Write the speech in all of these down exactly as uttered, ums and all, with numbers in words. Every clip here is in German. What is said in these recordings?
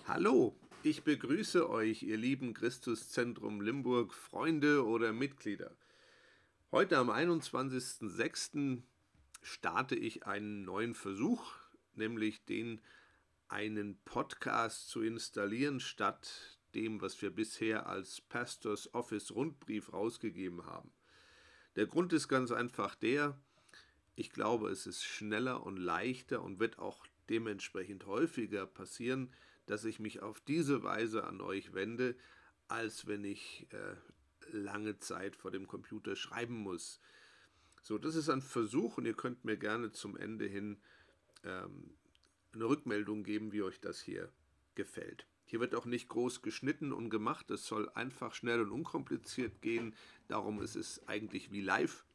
Hallo, ich begrüße euch, ihr lieben Christuszentrum Limburg, Freunde oder Mitglieder. Heute am einundzwanzigsten sechsten starte ich einen neuen Versuch, nämlich den, einen Podcast zu installieren, statt dem, was wir bisher als Pastors Office Rundbrief rausgegeben haben. Der Grund ist ganz einfach der, ich glaube, es ist schneller und leichter und wird auch dementsprechend häufiger passieren, dass ich mich auf diese Weise an euch wende, als wenn ich äh, lange Zeit vor dem Computer schreiben muss. So, das ist ein Versuch und ihr könnt mir gerne zum Ende hin ähm, eine Rückmeldung geben, wie euch das hier gefällt. Hier wird auch nicht groß geschnitten und gemacht, es soll einfach schnell und unkompliziert gehen, darum ist es eigentlich wie live.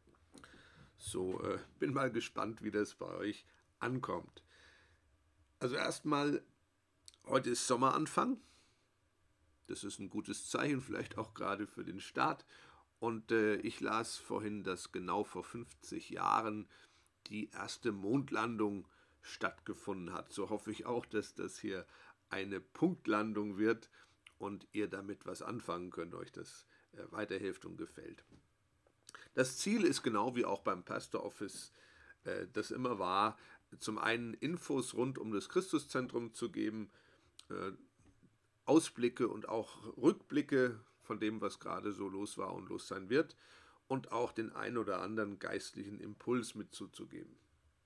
So, äh, bin mal gespannt, wie das bei euch ankommt. Also erstmal, heute ist Sommeranfang. Das ist ein gutes Zeichen, vielleicht auch gerade für den Start. Und äh, ich las vorhin, dass genau vor fünfzig Jahren die erste Mondlandung stattgefunden hat. So hoffe ich auch, dass das hier eine Punktlandung wird und ihr damit was anfangen könnt, euch das äh, weiterhilft und gefällt. Das Ziel ist genau wie auch beim Pastor Office, äh, das immer war, zum einen Infos rund um das Christuszentrum zu geben, äh, Ausblicke und auch Rückblicke von dem, was gerade so los war und los sein wird, und auch den ein oder anderen geistlichen Impuls mitzuzugeben.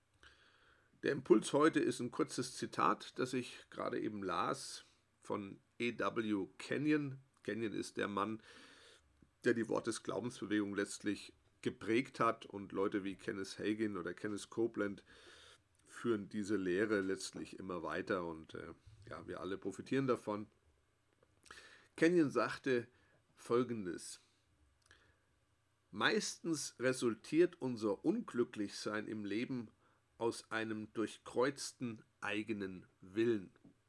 Der Impuls heute ist ein kurzes Zitat, das ich gerade eben las von E W Kenyon. Kenyon ist der Mann, der die Wort des Glaubensbewegung letztlich geprägt hat, und Leute wie Kenneth Hagin oder Kenneth Copeland führen diese Lehre letztlich immer weiter und äh, ja, wir alle profitieren davon. Kenyon sagte Folgendes: Meistens resultiert unser Unglücklichsein im Leben aus einem durchkreuzten eigenen Willen.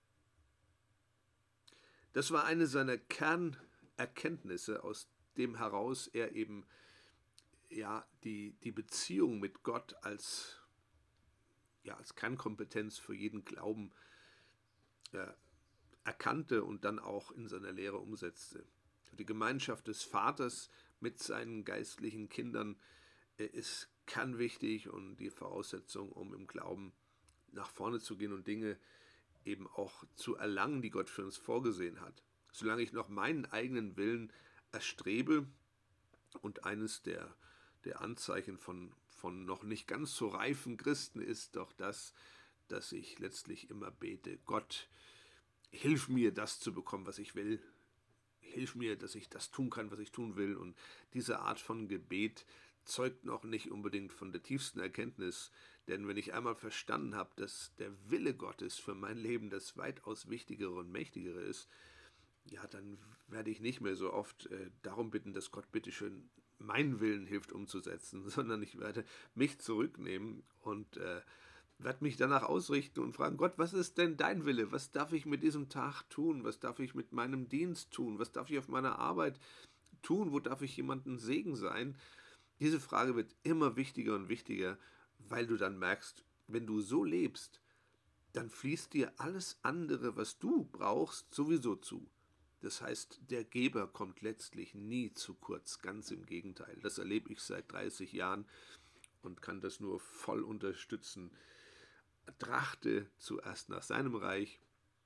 Das war eine seiner Kernerkenntnisse, aus dem heraus er eben ja, die, die Beziehung mit Gott als, ja, als Kernkompetenz für jeden Glauben äh, erkannte und dann auch in seiner Lehre umsetzte. Die Gemeinschaft des Vaters mit seinen geistlichen Kindern äh, ist kernwichtig und die Voraussetzung, um im Glauben nach vorne zu gehen und Dinge eben auch zu erlangen, die Gott für uns vorgesehen hat. Solange ich noch meinen eigenen Willen erstrebe, und eines der, der Anzeichen von, von noch nicht ganz so reifen Christen ist doch das, dass ich letztlich immer bete: Gott, hilf mir, das zu bekommen, was ich will. Hilf mir, dass ich das tun kann, was ich tun will. Und diese Art von Gebet zeugt noch nicht unbedingt von der tiefsten Erkenntnis. Denn wenn ich einmal verstanden habe, dass der Wille Gottes für mein Leben das weitaus wichtigere und mächtigere ist, ja, dann werde ich nicht mehr so oft äh, darum bitten, dass Gott bitteschön meinen Willen hilft umzusetzen, sondern ich werde mich zurücknehmen und äh, werde mich danach ausrichten und fragen: Gott, was ist denn dein Wille? Was darf ich mit diesem Tag tun? Was darf ich mit meinem Dienst tun? Was darf ich auf meiner Arbeit tun? Wo darf ich jemandem Segen sein? Diese Frage wird immer wichtiger und wichtiger, weil du dann merkst, wenn du so lebst, dann fließt dir alles andere, was du brauchst, sowieso zu. Das heißt, der Geber kommt letztlich nie zu kurz, ganz im Gegenteil. Das erlebe ich seit dreißig Jahren und kann das nur voll unterstützen. Trachte zuerst nach seinem Reich,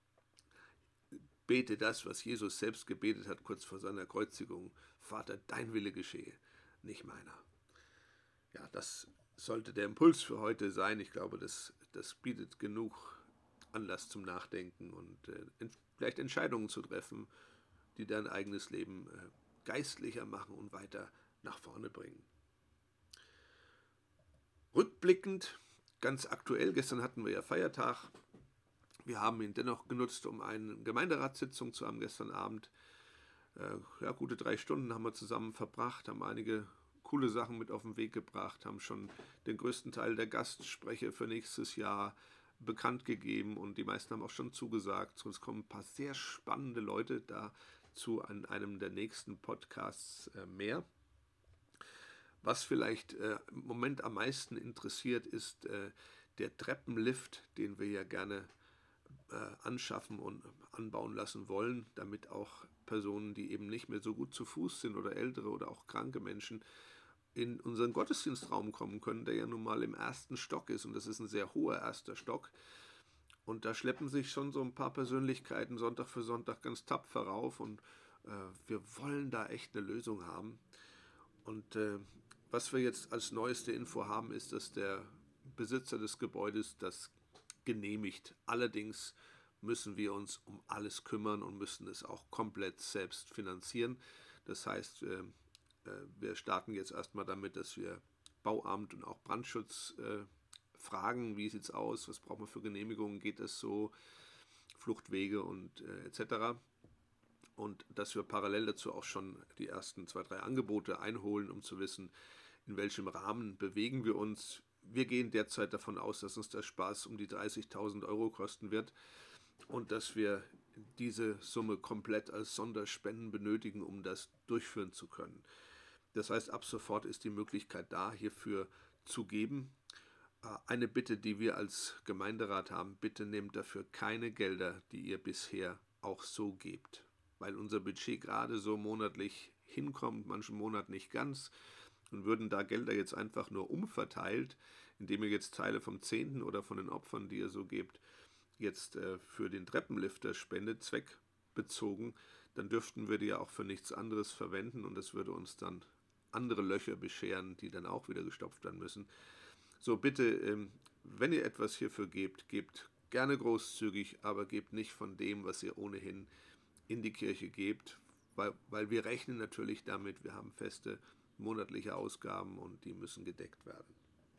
bete das, was Jesus selbst gebetet hat kurz vor seiner Kreuzigung: Vater, dein Wille geschehe, nicht meiner. Ja, das sollte der Impuls für heute sein. Ich glaube, das, das bietet genug Anlass zum Nachdenken und äh, vielleicht Entscheidungen zu treffen, die dein eigenes Leben äh, geistlicher machen und weiter nach vorne bringen. Rückblickend, ganz aktuell, gestern hatten wir ja Feiertag. Wir haben ihn dennoch genutzt, um eine Gemeinderatssitzung zu haben gestern Abend. Äh, ja, gute drei Stunden haben wir zusammen verbracht, haben einige coole Sachen mit auf den Weg gebracht, haben schon den größten Teil der Gastsprecher für nächstes Jahr bekannt gegeben und die meisten haben auch schon zugesagt. So, es kommen ein paar sehr spannende Leute dazu an einem der nächsten Podcasts äh, mehr. Was vielleicht äh, im Moment am meisten interessiert, ist äh, der Treppenlift, den wir ja gerne äh, anschaffen und anbauen lassen wollen, damit auch Personen, die eben nicht mehr so gut zu Fuß sind oder ältere oder auch kranke Menschen, in unseren Gottesdienstraum kommen können, der ja nun mal im ersten Stock ist und das ist ein sehr hoher erster Stock. Und da schleppen sich schon so ein paar Persönlichkeiten Sonntag für Sonntag ganz tapfer rauf und äh, wir wollen da echt eine Lösung haben. Und äh, was wir jetzt als neueste Info haben, ist, dass der Besitzer des Gebäudes das genehmigt. Allerdings müssen wir uns um alles kümmern und müssen es auch komplett selbst finanzieren. Das heißt, äh, wir starten jetzt erstmal damit, dass wir Bauamt und auch Brandschutz äh, fragen, wie sieht es aus, was brauchen wir für Genehmigungen, geht es so, Fluchtwege und äh, et cetera. Und dass wir parallel dazu auch schon die ersten zwei, drei Angebote einholen, um zu wissen, in welchem Rahmen bewegen wir uns. Wir gehen derzeit davon aus, dass uns der Spaß um die dreißigtausend Euro kosten wird und dass wir diese Summe komplett als Sonderspenden benötigen, um das durchführen zu können. Das heißt, ab sofort ist die Möglichkeit da, hierfür zu geben. Eine Bitte, die wir als Gemeinderat haben, bitte nehmt dafür keine Gelder, die ihr bisher auch so gebt, weil unser Budget gerade so monatlich hinkommt, manchen Monat nicht ganz, und würden da Gelder jetzt einfach nur umverteilt, indem ihr jetzt Teile vom Zehnten oder von den Opfern, die ihr so gebt, jetzt äh, für den Treppenlifter spendet, zweckbezogen, dann dürften wir die ja auch für nichts anderes verwenden und das würde uns dann andere Löcher bescheren, die dann auch wieder gestopft werden müssen. So bitte, ähm, wenn ihr etwas hierfür gebt, gebt gerne großzügig, aber gebt nicht von dem, was ihr ohnehin in die Kirche gebt, weil, weil wir rechnen natürlich damit, wir haben feste monatliche Ausgaben und die müssen gedeckt werden.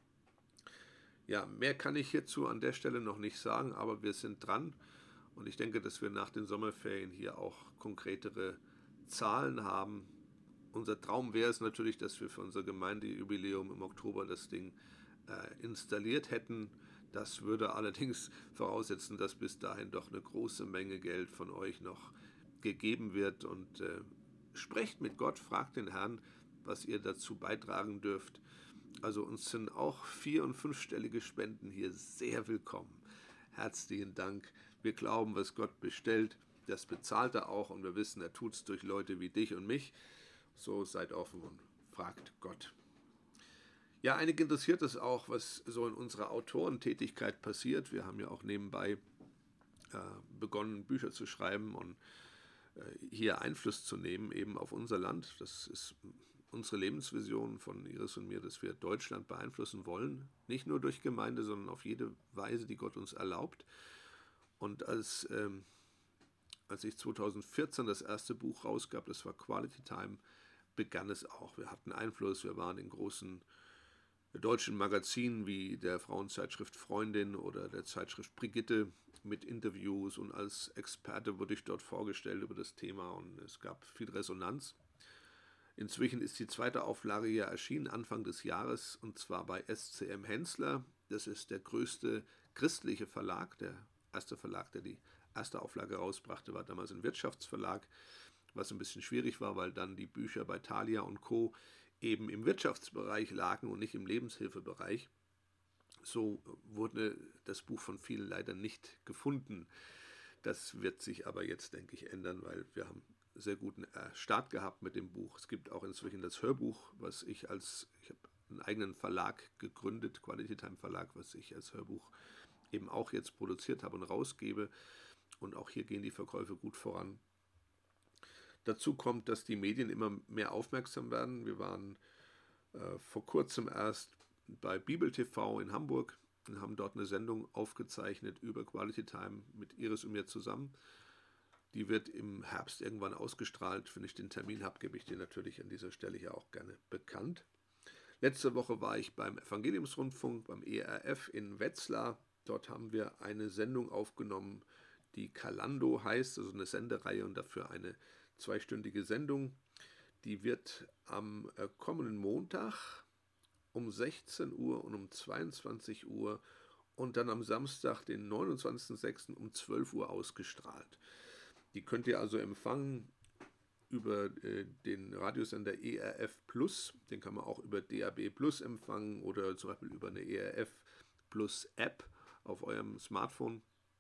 Ja, mehr kann ich hierzu an der Stelle noch nicht sagen, aber wir sind dran und ich denke, dass wir nach den Sommerferien hier auch konkretere Zahlen haben. Unser Traum wäre es natürlich, dass wir für unser Gemeindejubiläum im Oktober das Ding äh, installiert hätten. Das würde allerdings voraussetzen, dass bis dahin doch eine große Menge Geld von euch noch gegeben wird. Und äh, sprecht mit Gott, fragt den Herrn, was ihr dazu beitragen dürft. Also uns sind auch vier- und fünfstellige Spenden hier sehr willkommen. Herzlichen Dank. Wir glauben, was Gott bestellt, das bezahlt er auch und wir wissen, er tut es durch Leute wie dich und mich. So seid offen und fragt Gott. Ja, einige interessiert es auch, was so in unserer Autorentätigkeit passiert. Wir haben ja auch nebenbei äh, begonnen, Bücher zu schreiben und äh, hier Einfluss zu nehmen, eben auf unser Land. Das ist unsere Lebensvision von Iris und mir, dass wir Deutschland beeinflussen wollen. Nicht nur durch Gemeinde, sondern auf jede Weise, die Gott uns erlaubt. Und als, ähm, als ich zweitausendvierzehn das erste Buch rausgab, das war Quality Time, begann es auch. Wir hatten Einfluss, wir waren in großen deutschen Magazinen wie der Frauenzeitschrift Freundin oder der Zeitschrift Brigitte mit Interviews und als Experte wurde ich dort vorgestellt über das Thema und es gab viel Resonanz. Inzwischen ist die zweite Auflage ja erschienen, Anfang des Jahres, und zwar bei S C M Hensler. Das ist der größte christliche Verlag. Der erste Verlag, der die erste Auflage rausbrachte, war damals ein Wirtschaftsverlag, was ein bisschen schwierig war, weil dann die Bücher bei Thalia und Co. eben im Wirtschaftsbereich lagen und nicht im Lebenshilfebereich. So wurde das Buch von vielen leider nicht gefunden. Das wird sich aber jetzt, denke ich, ändern, weil wir haben einen sehr guten Start gehabt mit dem Buch. Es gibt auch inzwischen das Hörbuch, was ich als, ich habe einen eigenen Verlag gegründet, Quality Time Verlag, was ich als Hörbuch eben auch jetzt produziert habe und rausgebe. Und auch hier gehen die Verkäufe gut voran. Dazu kommt, dass die Medien immer mehr aufmerksam werden. Wir waren äh, vor kurzem erst bei Bibel T V in Hamburg und haben dort eine Sendung aufgezeichnet über Quality Time mit Iris und mir zusammen. Die wird im Herbst irgendwann ausgestrahlt. Wenn ich den Termin habe, gebe ich den natürlich an dieser Stelle ja auch gerne bekannt. Letzte Woche war ich beim Evangeliumsrundfunk, beim E R F in Wetzlar. Dort haben wir eine Sendung aufgenommen, die Kalando heißt, also eine Sendereihe und dafür eine zweistündige Sendung. Die wird am kommenden Montag um sechzehn Uhr und um zweiundzwanzig Uhr und dann am Samstag, den neunundzwanzigsten sechsten um zwölf Uhr ausgestrahlt. Die könnt ihr also empfangen über äh, den Radiosender E R F Plus. Den kann man auch über D A B Plus empfangen oder zum Beispiel über eine E R F Plus App auf eurem Smartphone.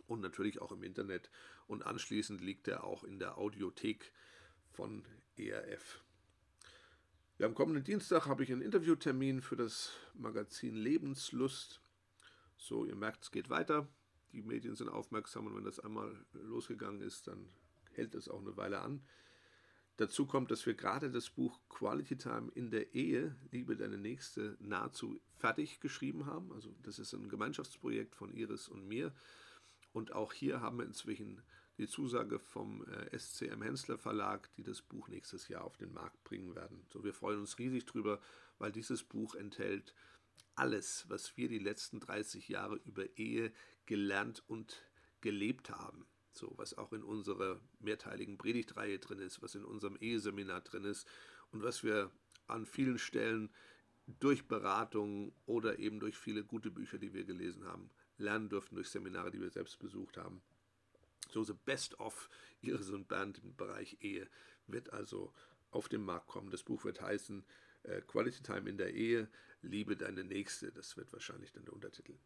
und natürlich auch im Internet. Und anschließend liegt er auch in der Audiothek von E R F. Ja, am kommenden Dienstag habe ich einen Interviewtermin für das Magazin Lebenslust. So, ihr merkt, es geht weiter. Die Medien sind aufmerksam und wenn das einmal losgegangen ist, dann hält es auch eine Weile an. Dazu kommt, dass wir gerade das Buch Quality Time in der Ehe, Liebe deine Nächste, nahezu fertig geschrieben haben. Also das ist ein Gemeinschaftsprojekt von Iris und mir. Und auch hier haben wir inzwischen die Zusage vom S C M Hensler Verlag, die das Buch nächstes Jahr auf den Markt bringen werden. So, wir freuen uns riesig drüber, weil dieses Buch enthält alles, was wir die letzten dreißig Jahre über Ehe gelernt und gelebt haben. So, was auch in unserer mehrteiligen Predigtreihe drin ist, was in unserem Eheseminar drin ist und was wir an vielen Stellen durch Beratungen oder eben durch viele gute Bücher, die wir gelesen haben, lernen durften, durch Seminare, die wir selbst besucht haben. So, the best of Iris und Bernd im Bereich Ehe wird also auf den Markt kommen. Das Buch wird heißen äh, Quality Time in der Ehe, Liebe deine Nächste. Das wird wahrscheinlich dann der Untertitel.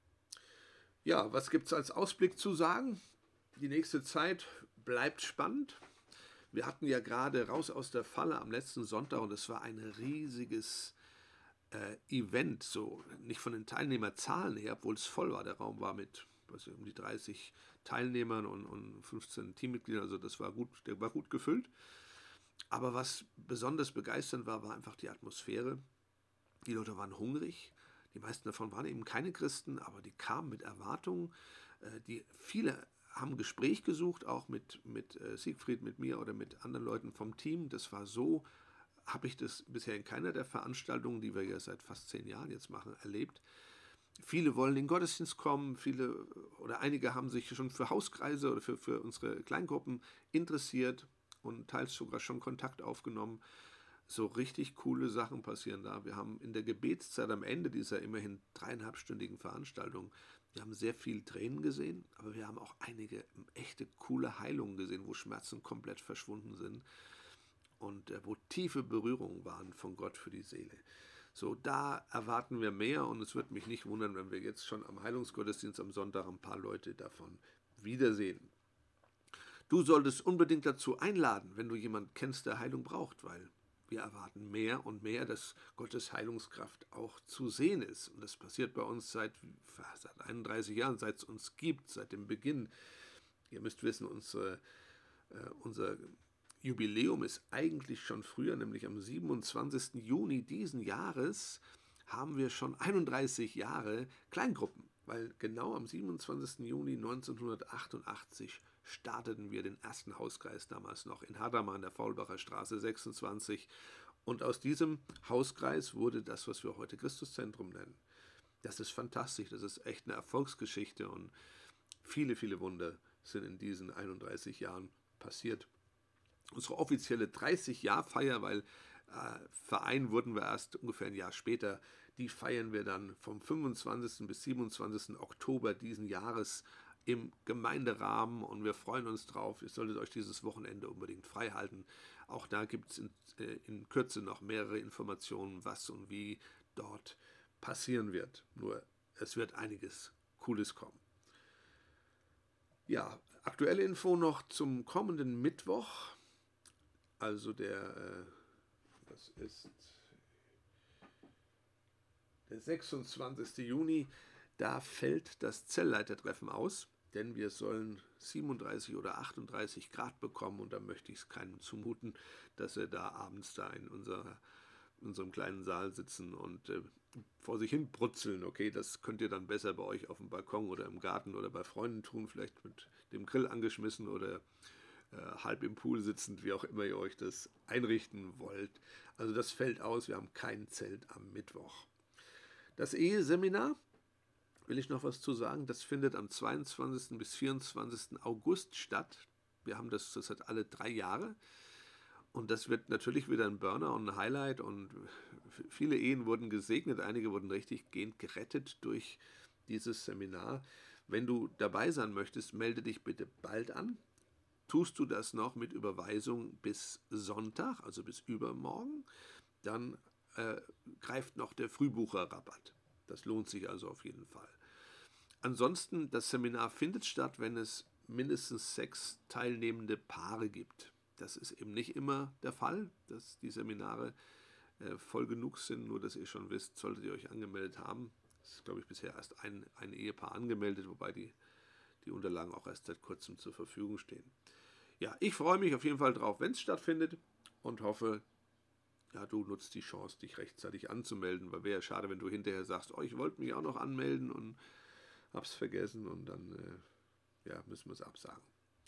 Ja, was gibt es als Ausblick zu sagen? Die nächste Zeit bleibt spannend. Wir hatten ja gerade Raus aus der Falle am letzten Sonntag und es war ein riesiges äh, Event, so nicht von den Teilnehmerzahlen her, obwohl es voll war. Der Raum war mit was, um die dreißig Teilnehmern und, und fünfzehn Teammitgliedern, also das war gut, der war gut gefüllt. Aber was besonders begeisternd war, war einfach die Atmosphäre. Die Leute waren hungrig. Die meisten davon waren eben keine Christen, aber die kamen mit Erwartungen. Äh, die viele haben Gespräch gesucht, auch mit, mit äh, Siegfried, mit mir oder mit anderen Leuten vom Team. Das war so, habe ich das bisher in keiner der Veranstaltungen, die wir ja seit fast zehn Jahren jetzt machen, erlebt. Viele wollen in den Gottesdienst kommen, viele oder einige haben sich schon für Hauskreise oder für, für unsere Kleingruppen interessiert und teils sogar schon Kontakt aufgenommen. So richtig coole Sachen passieren da. Wir haben in der Gebetszeit am Ende dieser immerhin dreieinhalbstündigen Veranstaltung, wir haben sehr viel Tränen gesehen, aber wir haben auch einige echte coole Heilungen gesehen, wo Schmerzen komplett verschwunden sind und äh, wo tiefe Berührungen waren von Gott für die Seele. So, da erwarten wir mehr und es wird mich nicht wundern, wenn wir jetzt schon am Heilungsgottesdienst am Sonntag ein paar Leute davon wiedersehen. Du solltest unbedingt dazu einladen, wenn du jemanden kennst, der Heilung braucht, weil wir erwarten mehr und mehr, dass Gottes Heilungskraft auch zu sehen ist. Und das passiert bei uns seit, seit einunddreißig Jahren, seit es uns gibt, seit dem Beginn. Ihr müsst wissen, unsere, äh, unser Jubiläum ist eigentlich schon früher, nämlich am siebenundzwanzigsten Juni diesen Jahres haben wir schon einunddreißig Jahre Kleingruppen, weil genau am siebenundzwanzigsten Juni neunzehnhundertachtundachtzig starteten wir den ersten Hauskreis damals noch in Hadamar an der Faulbacher Straße sechsundzwanzig und aus diesem Hauskreis wurde das, was wir heute Christuszentrum nennen. Das ist fantastisch, das ist echt eine Erfolgsgeschichte und viele, viele Wunder sind in diesen einunddreißig Jahren passiert. Unsere offizielle dreißig-Jahr-Feier, weil äh, Verein wurden wir erst ungefähr ein Jahr später, die feiern wir dann vom fünfundzwanzigsten bis siebenundzwanzigsten Oktober diesen Jahres im Gemeinderahmen und wir freuen uns drauf. Ihr solltet euch dieses Wochenende unbedingt frei halten. Auch da gibt es in, äh, in Kürze noch mehrere Informationen, was und wie dort passieren wird. Nur es wird einiges Cooles kommen. Ja, aktuelle Info noch zum kommenden Mittwoch. Also der, äh, das ist der sechsundzwanzigsten Juni, da fällt das Zellleitertreffen aus, denn wir sollen siebenunddreißig oder achtunddreißig Grad bekommen und da möchte ich es keinem zumuten, dass wir da abends da in unserer, unserem kleinen Saal sitzen und äh, vor sich hin brutzeln. Okay, das könnt ihr dann besser bei euch auf dem Balkon oder im Garten oder bei Freunden tun, vielleicht mit dem Grill angeschmissen oder halb im Pool sitzend, wie auch immer ihr euch das einrichten wollt. Also das fällt aus, wir haben kein Zelt am Mittwoch. Das Eheseminar, will ich noch was zu sagen, das findet am zweiundzwanzigsten bis vierundzwanzigsten August statt. Wir haben das zurzeit alle drei Jahre und das wird natürlich wieder ein Burner und ein Highlight und viele Ehen wurden gesegnet, einige wurden richtig gehend gerettet durch dieses Seminar. Wenn du dabei sein möchtest, melde dich bitte bald an. Tust du das noch mit Überweisung bis Sonntag, also bis übermorgen, dann äh, greift noch der Frühbucherrabatt. Das lohnt sich also auf jeden Fall. Ansonsten, das Seminar findet statt, wenn es mindestens sechs teilnehmende Paare gibt. Das ist eben nicht immer der Fall, dass die Seminare äh, voll genug sind, nur dass ihr schon wisst, solltet ihr euch angemeldet haben. Es ist, glaube ich, bisher erst ein, ein Ehepaar angemeldet, wobei die, die Unterlagen auch erst seit kurzem zur Verfügung stehen. Ja, ich freue mich auf jeden Fall drauf, wenn es stattfindet und hoffe, ja, du nutzt die Chance, dich rechtzeitig anzumelden, weil wäre ja schade, wenn du hinterher sagst, oh, ich wollte mich auch noch anmelden und hab's vergessen und dann äh, ja, müssen wir es absagen.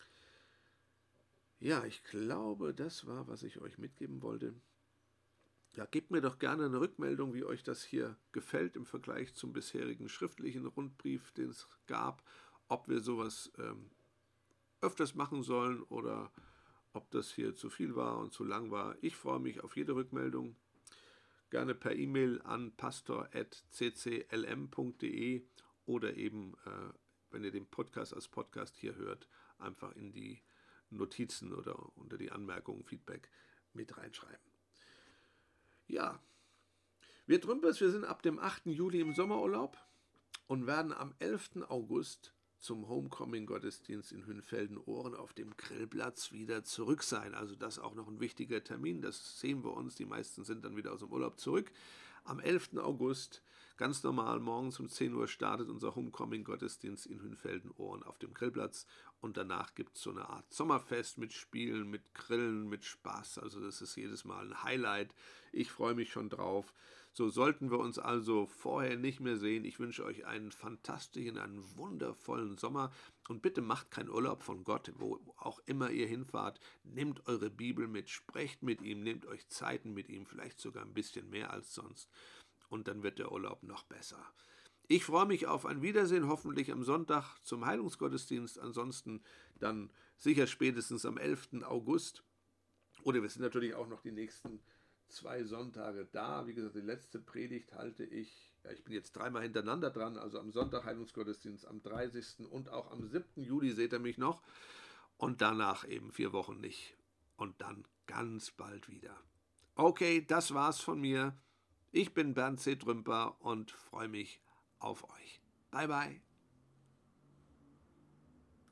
Ja, ich glaube, das war, was ich euch mitgeben wollte. Ja, gebt mir doch gerne eine Rückmeldung, wie euch das hier gefällt im Vergleich zum bisherigen schriftlichen Rundbrief, den es gab, ob wir sowas ähm, öfters machen sollen oder ob das hier zu viel war und zu lang war. Ich freue mich auf jede Rückmeldung. Gerne per E-Mail an pastor at c c l m punkt d e oder eben, äh, wenn ihr den Podcast als Podcast hier hört, einfach in die Notizen oder unter die Anmerkungen, Feedback mit reinschreiben. Ja, wir Trümpers, wir sind ab dem achten Juli im Sommerurlaub und werden am elften August zum Homecoming-Gottesdienst in Hünfelden-Ohren auf dem Grillplatz wieder zurück sein. Also das ist auch noch ein wichtiger Termin, das sehen wir uns. Die meisten sind dann wieder aus dem Urlaub zurück. Am elften August, ganz normal, morgens um zehn Uhr startet unser Homecoming-Gottesdienst in Hünfelden-Ohren auf dem Grillplatz. Und danach gibt es so eine Art Sommerfest mit Spielen, mit Grillen, mit Spaß. Also das ist jedes Mal ein Highlight. Ich freue mich schon drauf. So sollten wir uns also vorher nicht mehr sehen. Ich wünsche euch einen fantastischen, einen wundervollen Sommer. Und bitte macht keinen Urlaub von Gott, wo auch immer ihr hinfahrt. Nehmt eure Bibel mit, sprecht mit ihm, nehmt euch Zeiten mit ihm, vielleicht sogar ein bisschen mehr als sonst. Und dann wird der Urlaub noch besser. Ich freue mich auf ein Wiedersehen, hoffentlich am Sonntag zum Heilungsgottesdienst. Ansonsten dann sicher spätestens am elften August. Oder wir sind natürlich auch noch die nächsten zwei Sonntage da. Wie gesagt, die letzte Predigt halte ich, ja, ich bin jetzt dreimal hintereinander dran, also am Sonntag Heilungsgottesdienst, am dreißigsten und auch am siebten Juli seht ihr mich noch. Und danach eben vier Wochen nicht. Und dann ganz bald wieder. Okay, das war's von mir. Ich bin Bernd C. Trümper und freue mich auf euch. Bye, bye.